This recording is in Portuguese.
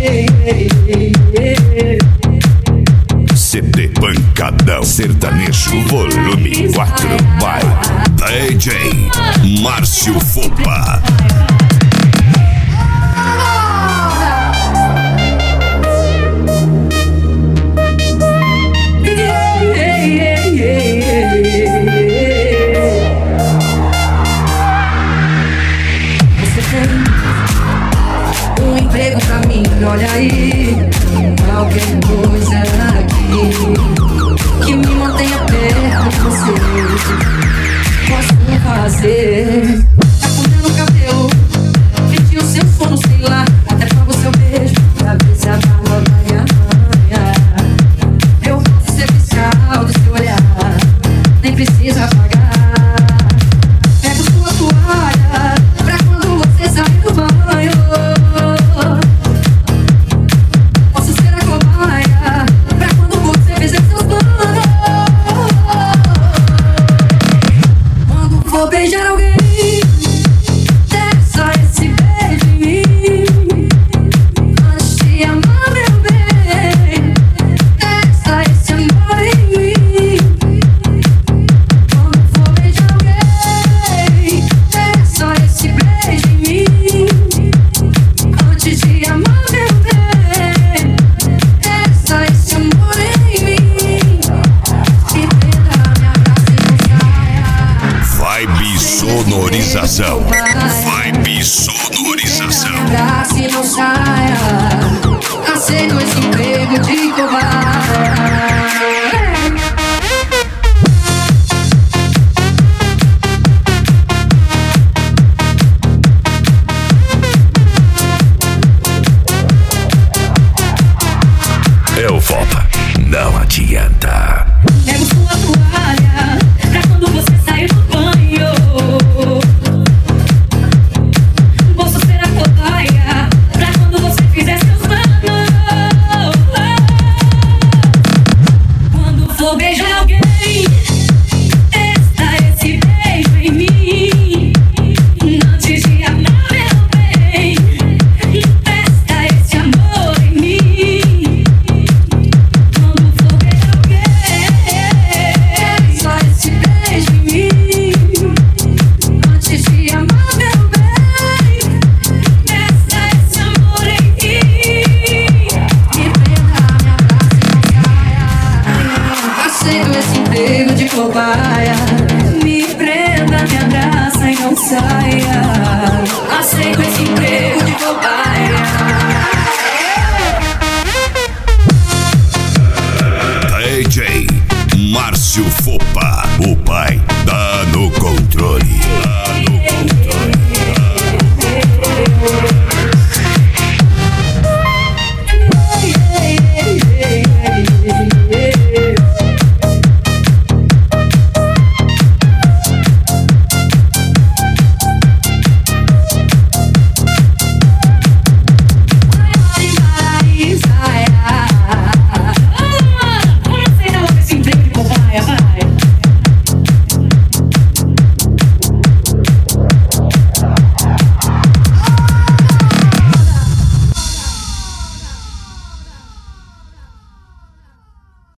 CD Pancadão Sertanejo Volume 4 by DJ Márcio Fopa. Um emprego pra mim, olha aí, qualquer coisa aqui que me mantenha perto de você. Posso fazer, tá comendo cabelo, pedir o seu sono, sei lá, até pra você eu beijo, pra ver se a barba vai arranhar. Eu posso ser fiscal do seu olhar, nem precisa pagar. Pego sua toalha pra quando você sair do banho. Posso ser a cobaia pra quando você fizer seus planos. Quando for beijar alguém, desça esse beijo em mim. Antes de amar, meu bem, desça esse amor em mim. Quando for beijar alguém, desça esse beijo em mim. Antes de amar, meu bem, desça esse amor em mim. E tenta me abraçar e não saia. Vibe sonorização. Vibe sonorização. Abraça e não saia. Aceito esse emprego de covarde. É o Fopa, não adianta.